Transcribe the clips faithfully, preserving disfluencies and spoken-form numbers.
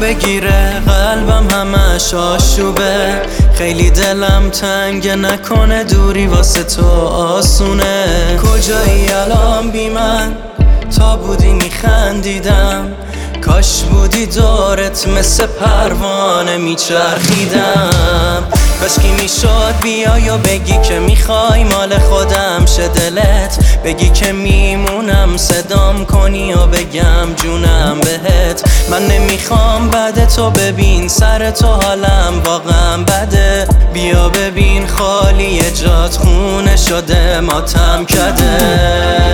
بگیره، قلبم همش آشوبه. خیلی دلم تنگ، نکنه دوری واسه تو آسونه. کجایی الان بی من؟ تا بودی میخندیدم، کاش بودی دورت مثل پروانه میچرخیدم. کاش کی میشد بیای و بگی که میخوای مال خودم شه دلت، بگی که میمونم صدام کنی و بگم جونم بهت. من نمیخوام بعد تو ببین سر تو حالم واقعا بده. بیا ببین خالی جات خونه شده ماتم کده.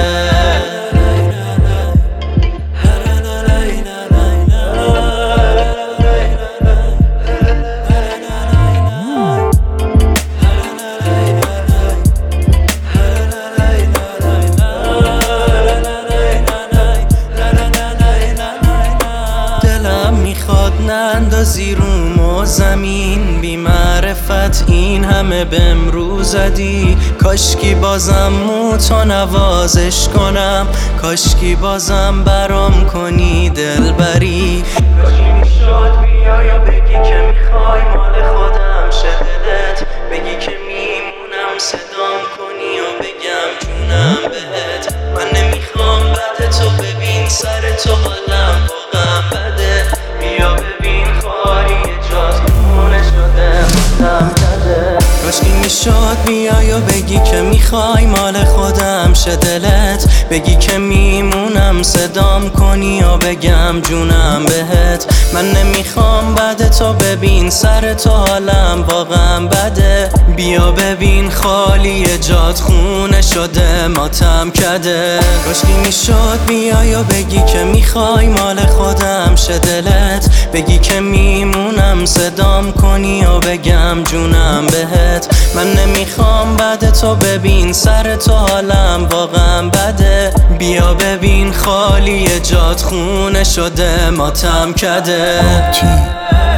نندازی روم و زمین، بی معرفت این همه بهم رو زدی. کاشکی بازم موتو نوازش کنم، کاشکی بازم برام کنی دلبری. کاشکی میشد بیای و بگی که میخوای مال خودم شه دلت، بگی که میمونم صدام کنی و بگم جونم بهت. من نمیخوام بعد تو ببین سر تو حالم واقعا بده. بیا ببین خالی جات خونه شده ماتم کده. کاشکی میشد بیای و بگی که میخوای مال خودم شه دلت، بگی که میمونم صدام کنی و بگم جونم بهت. من نمیخوام بعد تو ببین سر تو حالم واقعا بده. بیا ببین خالی جات خونه شده ماتم کده. کاشکی میشد بیای و بگی که میخوای مال خودم شه دلت، بگی که میمونم صدام کنی و بگم جونم بهت. من نمیخوام بعد تو ببین سر تو حالم واقعا بده. بیا ببین خالی جات خونه شده ماتم کده.